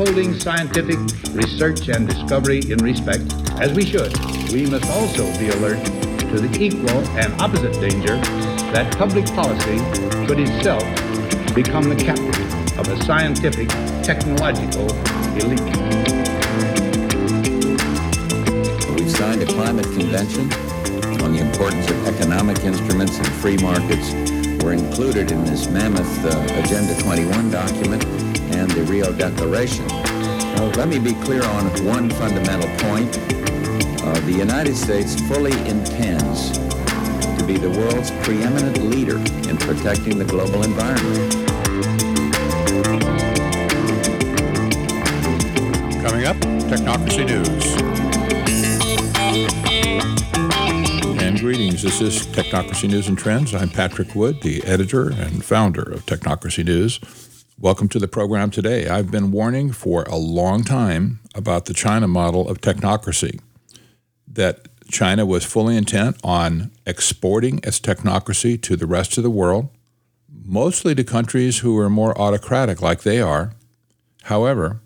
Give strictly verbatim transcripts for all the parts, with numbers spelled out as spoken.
upholding scientific research and discovery in respect, as we should, we must also be alert to the equal and opposite danger that public policy should itself become the captive of a scientific, technological elite. We've signed a climate convention on the importance of economic instruments and free markets. Were included in this mammoth uh, Agenda twenty-one document and the Rio Declaration. Now, let me be clear on one fundamental point. Uh, the United States fully intends to be the world's preeminent leader in protecting the global environment. Coming up, Technocracy News. And greetings, this is Technocracy News and Trends. I'm Patrick Wood, the editor and founder of Technocracy News. Welcome to the program today. I've been warning for a long time about the China model of technocracy, that China was fully intent on exporting its technocracy to the rest of the world, mostly to countries who are more autocratic like they are. However,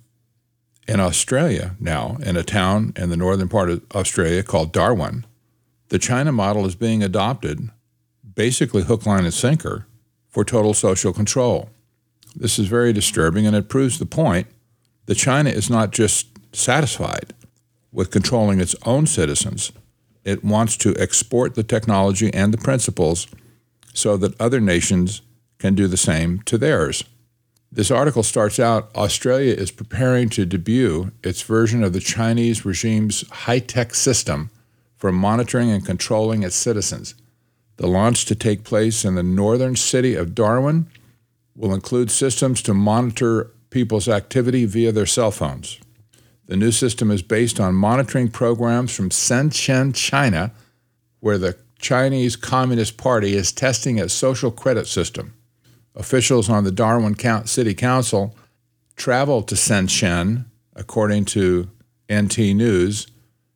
in Australia now, in a town in the northern part of Australia called Darwin, the China model is being adopted, basically hook, line, and sinker, for total social control. This is very disturbing, and it proves the point that China is not just satisfied with controlling its own citizens. It wants to export the technology and the principles so that other nations can do the same to theirs. This article starts out, Australia is preparing to debut its version of the Chinese regime's high-tech system for monitoring and controlling its citizens. The launch to take place in the northern city of Darwin will include systems to monitor people's activity via their cell phones. The new system is based on monitoring programs from Shenzhen, China, where the Chinese Communist Party is testing its social credit system. Officials on the Darwin City Council traveled to Shenzhen, according to N T News,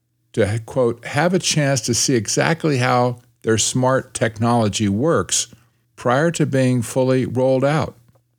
to, quote, have a chance to see exactly how their smart technology works prior to being fully rolled out.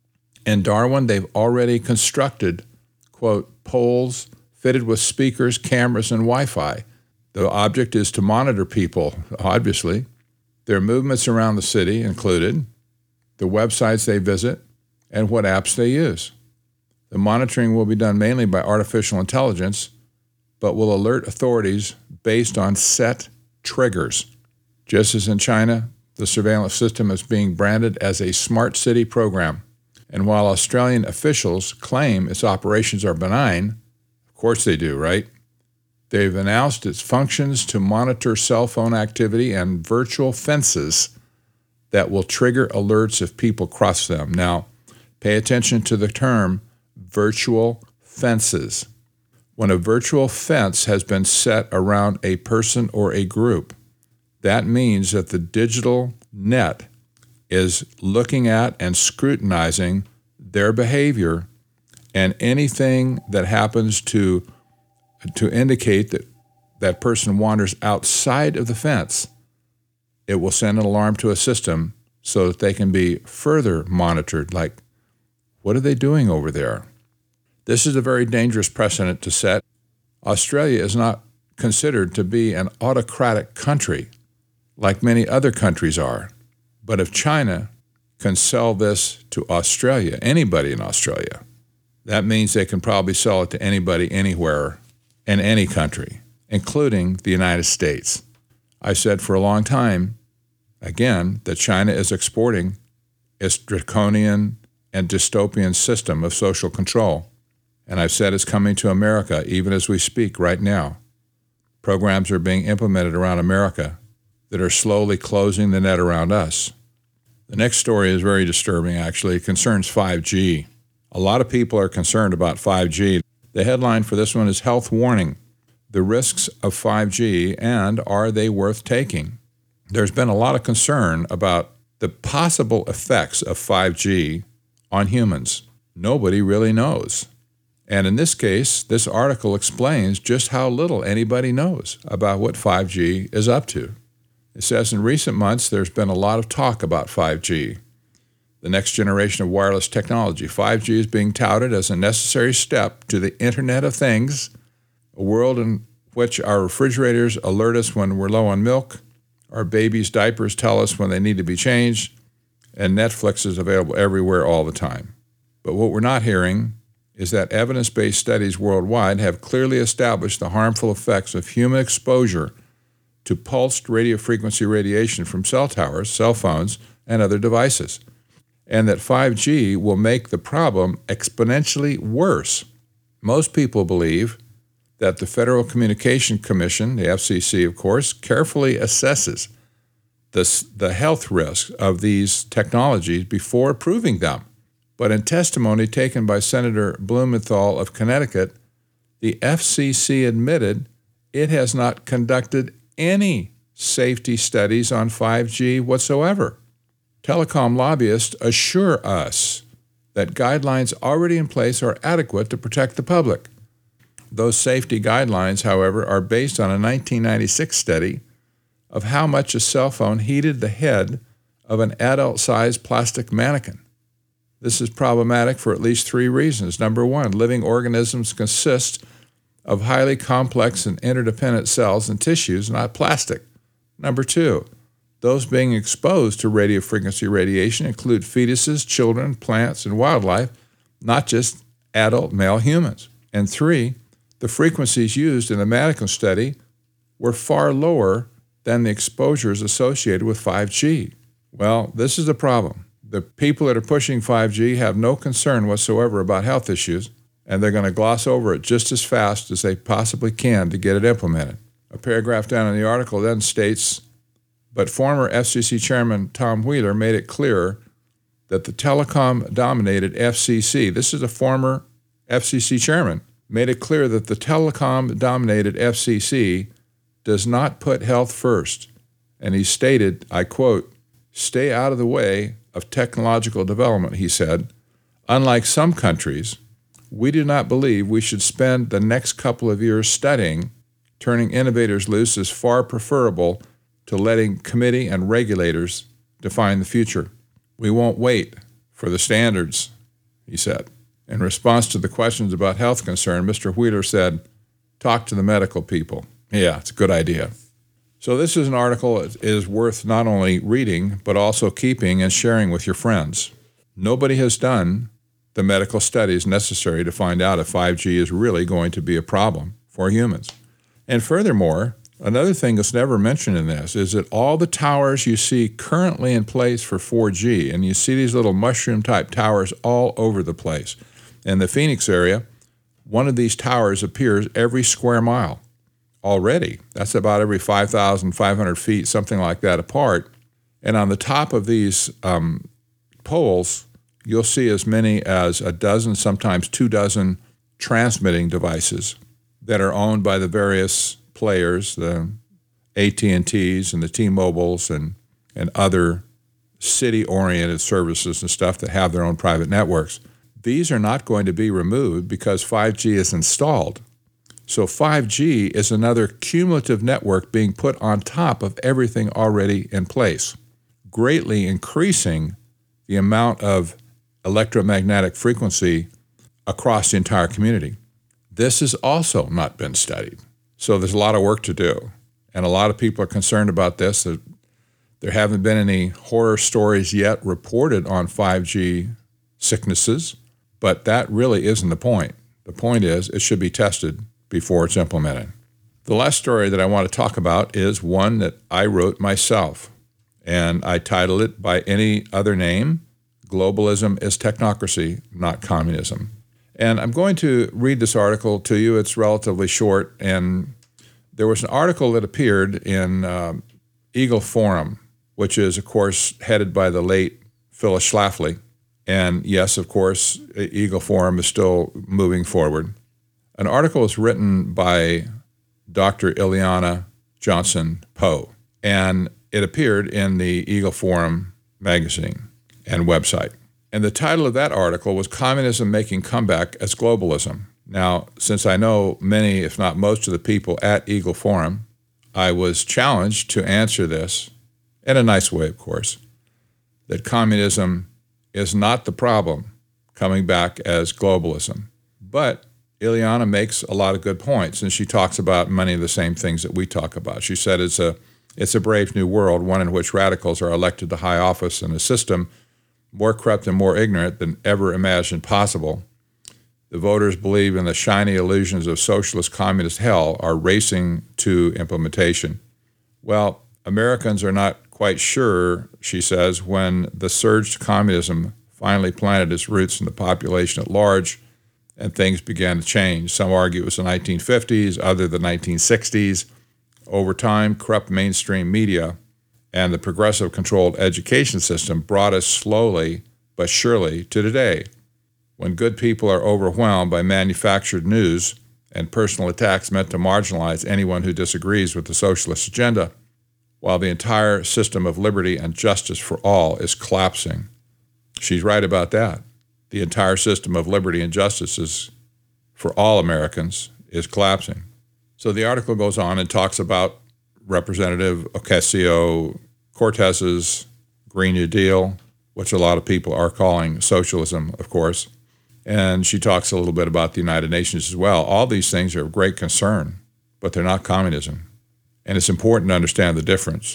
In Darwin, they've already constructed, quote, poles fitted with speakers, cameras, and Wi-Fi. The object is to monitor people, obviously, their movements around the city included, the websites they visit, and what apps they use. The monitoring will be done mainly by artificial intelligence, but will alert authorities based on set triggers. Just as in China, the surveillance system is being branded as a smart city program. And while Australian officials claim its operations are benign, of course they do, right? They've announced its functions to monitor cell phone activity and virtual fences that will trigger alerts if people cross them. Now, pay attention to the term virtual fences. When a virtual fence has been set around a person or a group, that means that the digital net is looking at and scrutinizing their behavior, and anything that happens to to indicate that that person wanders outside of the fence, it will send an alarm to a system so that they can be further monitored, like, what are they doing over there? This is a very dangerous precedent to set. Australia is not considered to be an autocratic country like many other countries are. But if China can sell this to Australia, anybody in Australia, that means they can probably sell it to anybody, anywhere, in any country, including the United States. I said for a long time, again, that China is exporting its draconian and dystopian system of social control. And I've said it's coming to America even as we speak right now. Programs are being implemented around America that are slowly closing the net around us. The next story is very disturbing, actually. It concerns five G. A lot of people are concerned about five G. The headline for this one is Health Warning: The Risks of five G and Are They Worth Taking? There's been a lot of concern about the possible effects of five G on humans. Nobody really knows. And in this case, this article explains just how little anybody knows about what five G is up to. It says in recent months, there's been a lot of talk about five G. the next generation of wireless technology. five G is being touted as a necessary step to the Internet of Things, a world in which our refrigerators alert us when we're low on milk, our babies' diapers tell us when they need to be changed, and Netflix is available everywhere all the time. But what we're not hearing is that evidence-based studies worldwide have clearly established the harmful effects of human exposure to pulsed radiofrequency radiation from cell towers, cell phones, and other devices, and that five G will make the problem exponentially worse. Most people believe that the Federal Communication Commission, the F C C, of course, carefully assesses the, the health risks of these technologies before approving them. But in testimony taken by Senator Blumenthal of Connecticut, the F C C admitted it has not conducted any safety studies on five G whatsoever. Telecom lobbyists assure us that guidelines already in place are adequate to protect the public. Those safety guidelines, however, are based on a nineteen ninety-six study of how much a cell phone heated the head of an adult-sized plastic mannequin. This is problematic for at least three reasons. Number one, living organisms consist of highly complex and interdependent cells and tissues, not plastic. Number two, those being exposed to radiofrequency radiation include fetuses, children, plants, and wildlife, not just adult male humans. And three, the frequencies used in the mannequin study were far lower than the exposures associated with five G. Well, this is the problem. The people that are pushing five G have no concern whatsoever about health issues, and they're going to gloss over it just as fast as they possibly can to get it implemented. A paragraph down in the article then states, but former F C C Chairman Tom Wheeler made it clear that the telecom-dominated F C C, this is a former F C C chairman, made it clear that the telecom-dominated F C C does not put health first. And he stated, I quote, "Stay out of the way of technological development," he said. "Unlike some countries, we do not believe we should spend the next couple of years studying. Turning innovators loose is far preferable to letting committee and regulators define the future. We won't wait for the standards," he said. In response to the questions about health concern, Mister Wheeler said, "Talk to the medical people." Yeah, it's a good idea. So this is an article that is worth not only reading, but also keeping and sharing with your friends. Nobody has done the medical studies necessary to find out if five G is really going to be a problem for humans. And furthermore, another thing that's never mentioned in this is that all the towers you see currently in place for four G, and you see these little mushroom-type towers all over the place. In the Phoenix area, one of these towers appears every square mile already. That's about every five thousand five hundred feet, something like that apart. And on the top of these um, poles, you'll see as many as a dozen, sometimes two dozen transmitting devices that are owned by the various players, the A T and T's and the T-Mobiles and, and other city-oriented services and stuff that have their own private networks. These are not going to be removed because five G is installed. So five G is another cumulative network being put on top of everything already in place, greatly increasing the amount of electromagnetic frequency across the entire community. This has also not been studied. So there's a lot of work to do. And a lot of people are concerned about this. There haven't been any horror stories yet reported on five G sicknesses, but that really isn't the point. The point is it should be tested before it's implemented. The last story that I want to talk about is one that I wrote myself, and I titled it by any other name, Globalism is Technocracy, Not Communism. And I'm going to read this article to you. It's relatively short, and there was an article that appeared in uh, Eagle Forum, which is, of course, headed by the late Phyllis Schlafly. And yes, of course, Eagle Forum is still moving forward. An article was written by Doctor Ileana Johnson Poe, and it appeared in the Eagle Forum magazine and website. And the title of that article was Communism Making Comeback as Globalism. Now, since I know many, if not most of the people at Eagle Forum, I was challenged to answer this, in a nice way, of course, that communism is not the problem coming back as globalism. But Ileana makes a lot of good points, and she talks about many of the same things that we talk about. She said it's a it's a brave new world, one in which radicals are elected to high office in a system more corrupt and more ignorant than ever imagined possible. The voters believe in the shiny illusions of socialist communist hell are racing to implementation. Well, Americans are not quite sure, she says, when the surge to communism finally planted its roots in the population at large and things began to change. Some argue it was the nineteen fifties, others the nineteen sixties. Over time, corrupt mainstream media and the progressive controlled education system brought us slowly but surely to today, when good people are overwhelmed by manufactured news and personal attacks meant to marginalize anyone who disagrees with the socialist agenda, while the entire system of liberty and justice for all is collapsing. She's right about that. The entire system of liberty and justice is, for all Americans is collapsing. So the article goes on and talks about Representative Ocasio-Cortez's Green New Deal, which a lot of people are calling socialism, of course. And she talks a little bit about the United Nations as well. All these things are of great concern, but they're not communism. And it's important to understand the difference.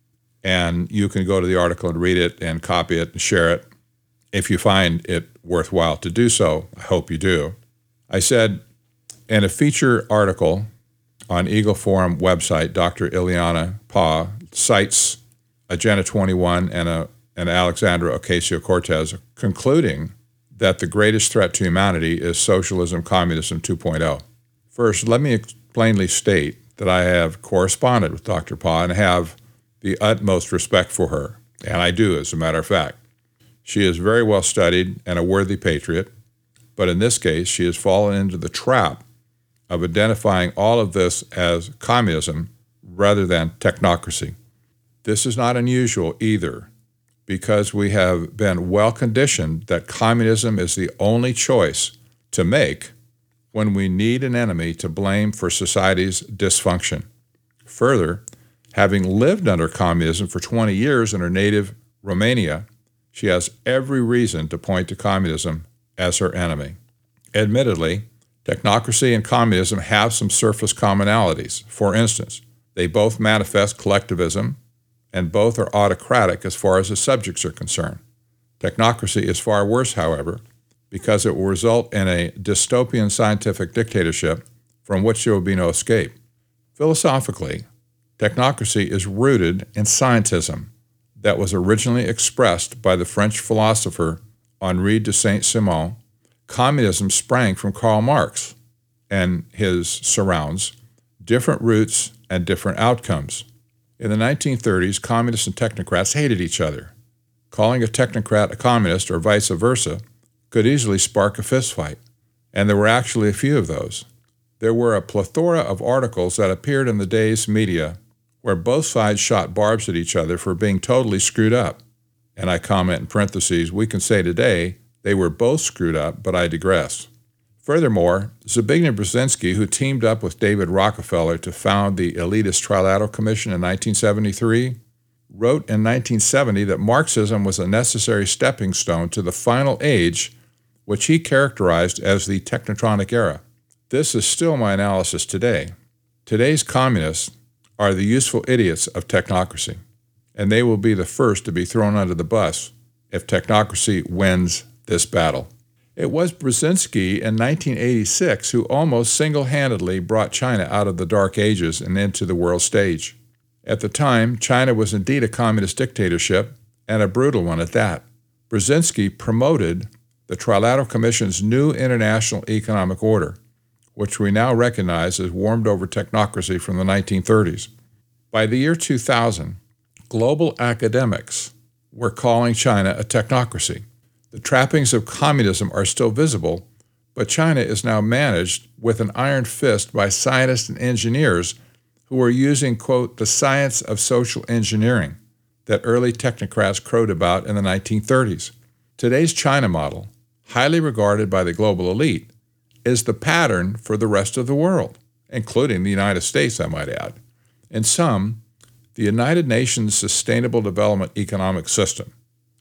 And you can go to the article and read it and copy it and share it if you find it worthwhile to do so. I hope you do. I said in a feature article on Eagle Forum website, Doctor Ileana Pa cites Agenda twenty-one and, a, and Alexandra Ocasio-Cortez, concluding that the greatest threat to humanity is socialism, communism two point oh. First, let me plainly state that I have corresponded with Doctor Pa and have the utmost respect for her, and I do, as a matter of fact. She is very well studied and a worthy patriot, but in this case, she has fallen into the trap of identifying all of this as communism rather than technocracy. This is not unusual either, because we have been well conditioned that communism is the only choice to make when we need an enemy to blame for society's dysfunction. Further, having lived under communism for twenty years in her native Romania, she has every reason to point to communism as her enemy. Admittedly, technocracy and communism have some surface commonalities. For instance, they both manifest collectivism, and both are autocratic as far as the subjects are concerned. Technocracy is far worse, however, because it will result in a dystopian scientific dictatorship from which there will be no escape. Philosophically, technocracy is rooted in scientism that was originally expressed by the French philosopher Henri de Saint-Simon. Communism sprang from Karl Marx and his surrounds, different roots and different outcomes. In the nineteen thirties, communists and technocrats hated each other. Calling a technocrat a communist or vice versa could easily spark a fistfight, and there were actually a few of those. There were a plethora of articles that appeared in the day's media where both sides shot barbs at each other for being totally screwed up. And I comment in parentheses, we can say today they were both screwed up, but I digress. Furthermore, Zbigniew Brzezinski, who teamed up with David Rockefeller to found the elitist Trilateral Commission in nineteen seventy-three, wrote in nineteen seventy that Marxism was a necessary stepping stone to the final age, which he characterized as the technotronic era. This is still my analysis today. Today's communists are the useful idiots of technocracy, and they will be the first to be thrown under the bus if technocracy wins this battle. It was Brzezinski in nineteen eighty-six who almost single-handedly brought China out of the Dark Ages and into the world stage. At the time, China was indeed a communist dictatorship, and a brutal one at that. Brzezinski promoted the Trilateral Commission's new international economic order, which we now recognize as warmed-over technocracy from the nineteen thirties. By the year two thousand, global academics were calling China a technocracy. The trappings of communism are still visible, but China is now managed with an iron fist by scientists and engineers who are using, quote, the science of social engineering that early technocrats crowed about in the nineteen thirties. Today's China model, highly regarded by the global elite, is the pattern for the rest of the world, including the United States, I might add. In sum, the United Nations Sustainable Development Economic System,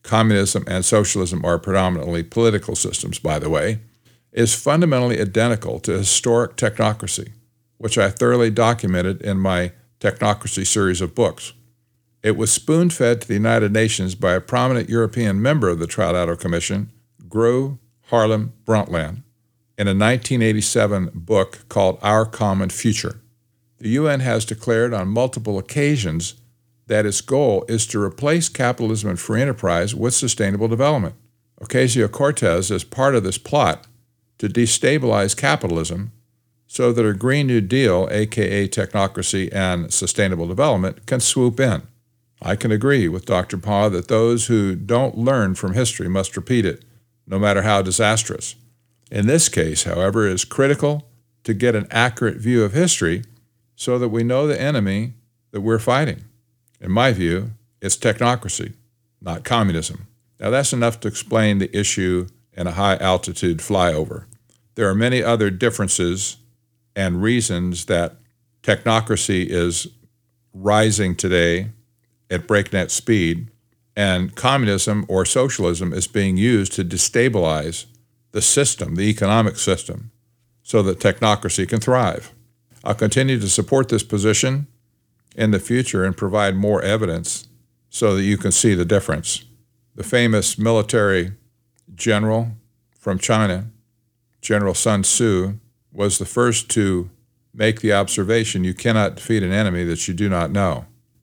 communism and socialism are predominantly political systems, by the way, is fundamentally identical to historic technocracy, which I thoroughly documented in my Technocracy series of books. It was spoon-fed to the United Nations by a prominent European member of the Trilateral Commission, Gro Harlem Brundtland, in a nineteen eighty-seven book called Our Common Future. The U N has declared on multiple occasions that its goal is to replace capitalism and free enterprise with sustainable development. Ocasio-Cortez is part of this plot to destabilize capitalism so that a Green New Deal, aka technocracy and sustainable development, can swoop in. I can agree with Doctor Pa that those who don't learn from history must repeat it, no matter how disastrous. In this case, however, it is critical to get an accurate view of history so that we know the enemy that we're fighting. In my view, it's technocracy, not communism. Now, that's enough to explain the issue in a high-altitude flyover. There are many other differences and reasons that technocracy is rising today at breakneck speed, and communism or socialism is being used to destabilize the system, the economic system, so that technocracy can thrive. I'll continue to support this position in the future and provide more evidence so that you can see the difference. The famous military general from China, General Sun Tzu, was the first to make the observation, you cannot defeat an enemy that you do not know.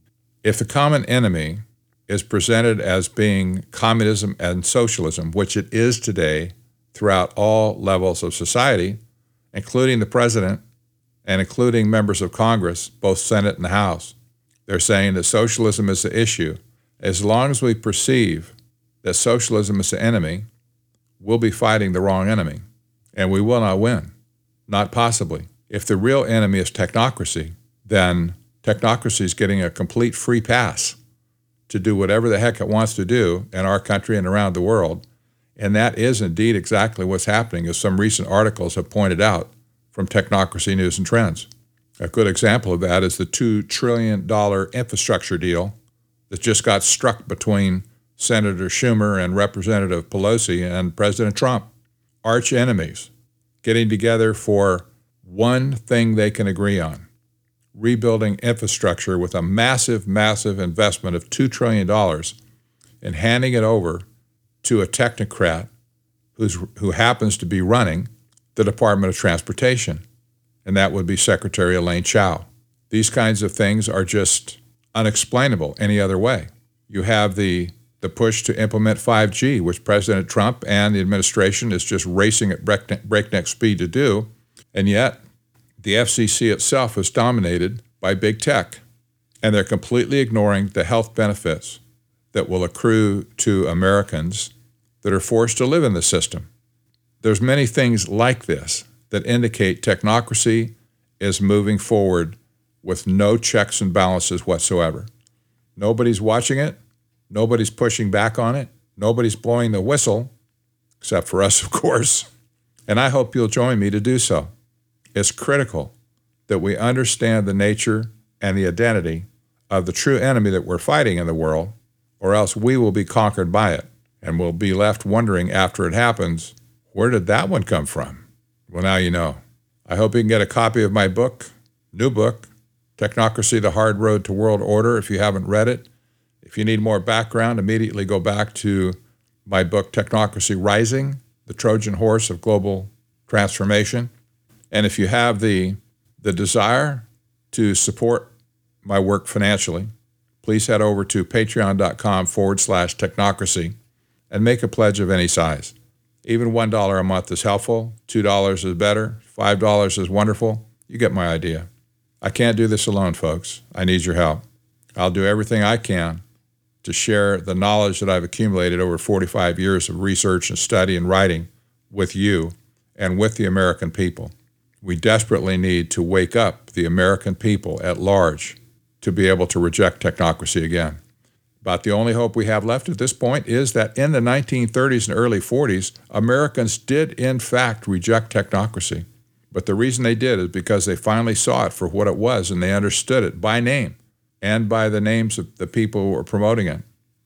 If the common enemy is presented as being communism and socialism, which it is today throughout all levels of society, including the president and including members of Congress, both Senate and the House, they're saying that socialism is the issue. As long as we perceive that socialism is the enemy, we'll be fighting the wrong enemy, and we will not win. Not possibly. If the real enemy is technocracy, then technocracy is getting a complete free pass to do whatever the heck it wants to do in our country and around the world. And that is indeed exactly what's happening, as some recent articles have pointed out from Technocracy News and Trends. A good example of that is the two trillion dollars infrastructure deal that just got struck between Senator Schumer and Representative Pelosi and President Trump. Arch enemies getting together for one thing they can agree on: rebuilding infrastructure with a massive, massive investment of two trillion dollars and handing it over to a technocrat who's, who happens to be running the Department of Transportation, and that would be Secretary Elaine Chao. These kinds of things are just unexplainable any other way. You have the, the push to implement five G, which President Trump and the administration is just racing at breakneck, breakneck speed to do, and yet the F C C itself is dominated by big tech, and they're completely ignoring the health benefits that will accrue to Americans that are forced to live in the system. There's many things like this that indicate technocracy is moving forward with no checks and balances whatsoever. Nobody's watching it. Nobody's pushing back on it. Nobody's blowing the whistle, except for us, of course. And I hope you'll join me to do so. It's critical that we understand the nature and the identity of the true enemy that we're fighting in the world, or else we will be conquered by it, and we'll be left wondering after it happens, where did that one come from? Well, now you know. I hope you can get a copy of my book, new book, Technocracy, The Hard Road to World Order, if you haven't read it. If you need more background, immediately go back to my book, Technocracy Rising, The Trojan Horse of Global Transformation. And if you have the, the desire to support my work financially, please head over to patreon.com forward slash technocracy and make a pledge of any size. Even one dollar a month is helpful, two dollars is better, five dollars is wonderful. You get my idea. I can't do this alone, folks. I need your help. I'll do everything I can to share the knowledge that I've accumulated over forty-five years of research and study and writing with you and with the American people. We desperately need to wake up the American people at large to be able to reject technocracy again. About the only hope we have left at this point is that in the nineteen thirties and early forties, Americans did in fact reject technocracy. But the reason they did is because they finally saw it for what it was, and they understood it by name and by the names of the people who were promoting it.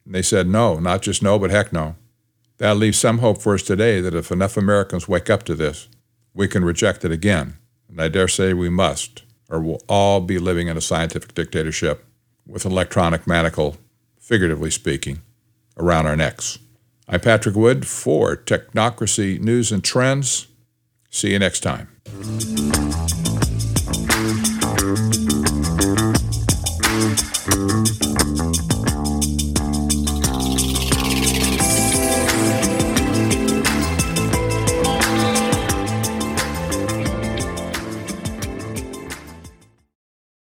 And they said no, not just no, but heck no. That leaves some hope for us today that if enough Americans wake up to this, we can reject it again. And I dare say we must, or we'll all be living in a scientific dictatorship with an electronic manacle, figuratively speaking, around our necks. I'm Patrick Wood for Technocracy News and Trends. See you next time.